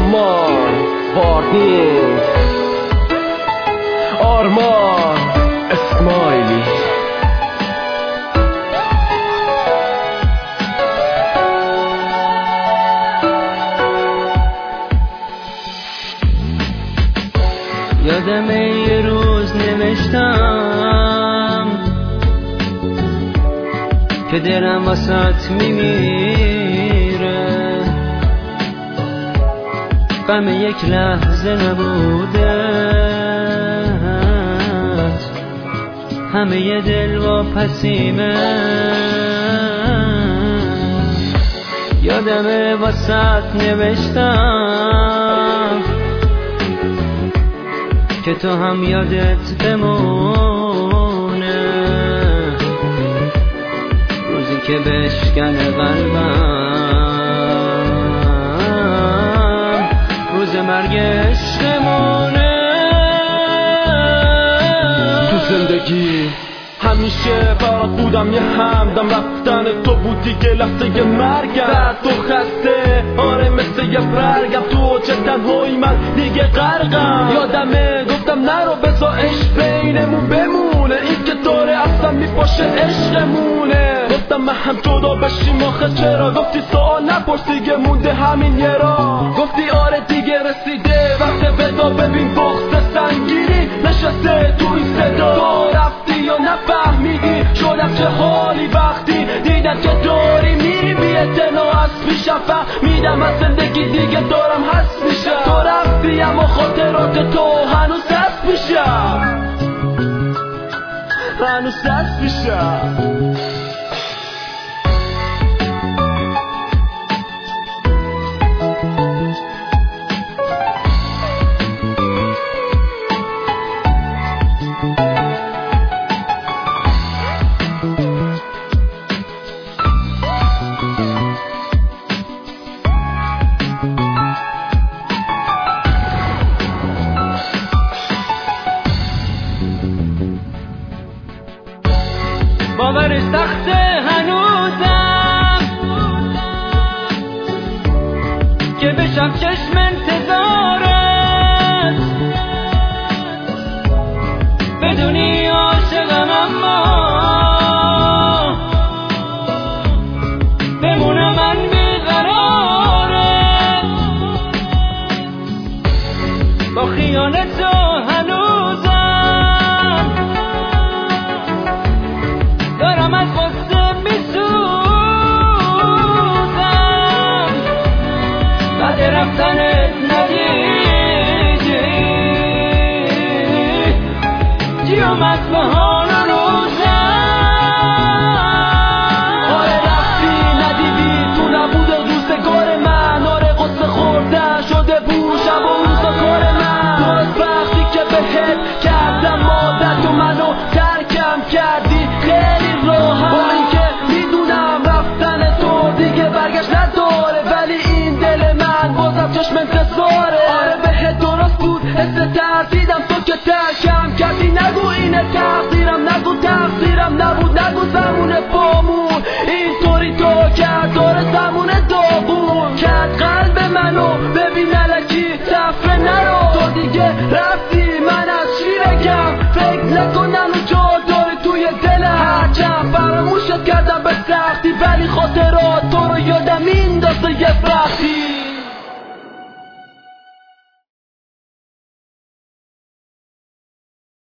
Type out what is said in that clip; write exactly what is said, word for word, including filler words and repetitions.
آرمان واردین آرمان اسماعیلی. یادم یه روز نوشتم که دلم واسات میمیره، غم یک لحظه نبودت، همه ی دل واپسیمه. یادم واسات نوشتم که تو هم یادت بمونه، روزی که بشکنه قلبم، روز مرگش نمونه. تو زندگی همیشه برات بودم یه همدم، رفتن تو بود دیگه لحظه مرگم، درد تو خسته آره مثل یه برگم، تو چه تنهایی من دیگه غرقم. یادمه گفتم نرو بذار عشق بینمون بمونه، این که داره اصلا میپاشه عشقمونه. گفتم من هم جدا بشیم آخه چرا، گفتی سوال نپرس دیگه مونده همین یه را، گفتی آره دیگه رسیده وقت ودا، ببین بغض سنگینی نشسته تو این صدا. تو رفتی یا نفهمیدی شدم چه حالی وقتی دیدم که داری میری بی اعتنا، هست میشم فهمیدم از زندگی دیگه دارم هست میشم. تو رفتی اما خاطرات تو هنوز دست میشم، هنوز دست میشم. باورش سخته هنوزم که بشم چشم انتظارت، بدونی عاشقم اما بمونم من بیقرارت. با خیانت تو هنوزم دارم از غصه میسوزم، بعد رفتنت ندیدی جیومت به حال روزم. آره رفتی ندیدی تو نبوده روزگار من، آره غصه خوردن شده بود شب و روزا کار من. درست وقتی که بهت کردم عادت و منو ترکم کردی خیلی راحت، با اینکه میدونم رفتن تو دیگه برگشت نداره، ولی این دل من بازم چشم انتظاره. آره بهت درست بود حس ترسیدم تو که ترکم کردی، نگو اینه تقصیرم، نگو تقصیرم نبود، نگو زمونه پامون اینطوری تو کرد، داره زمونه داغون کرد قلب منو، ببین الکی صفره نرو. تو دیگه رفتی من از چی بگم، فکر نکنم جا داری توی دلم، هرچند فراموشت کردم به سختی، ولی خاطرات تو رو یادم این داسته یه فرختی.